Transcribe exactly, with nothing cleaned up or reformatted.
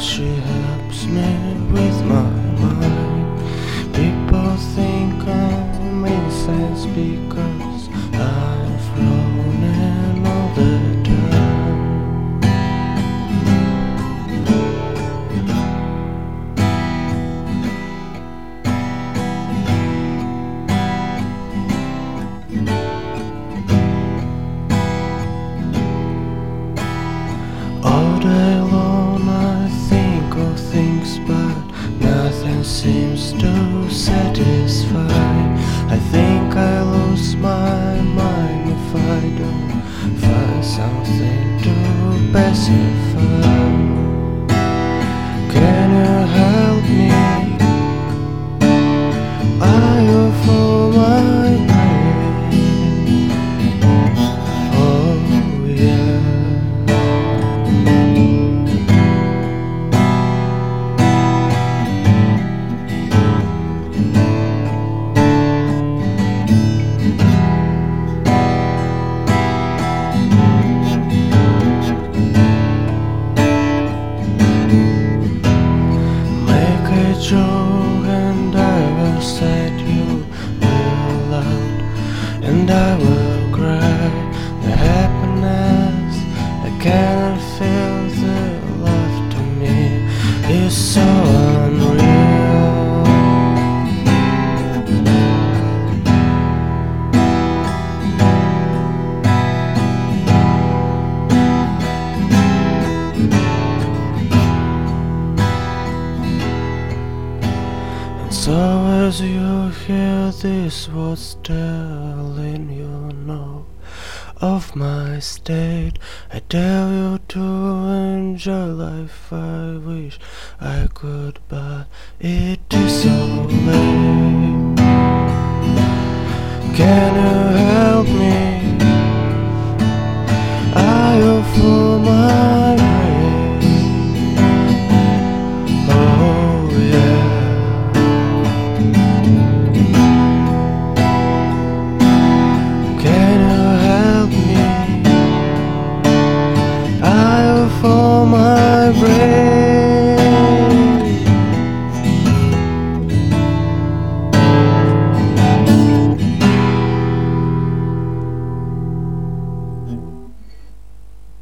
she helps me with my mind. People think I'm insane because I've flown in all the time. All day long I think of things, but nothing seems to satisfy. I think I lose my mind if I don't find something to pacify. Can you help me? Are you for my pain? Oh yeah. Joke and I will set you will out, and I will cry. The happiness I cannot feel, the love to me is so unreal. So as you hear these words telling you know of my state, I tell you to enjoy life. I wish I could, but it is so late. Can you help me?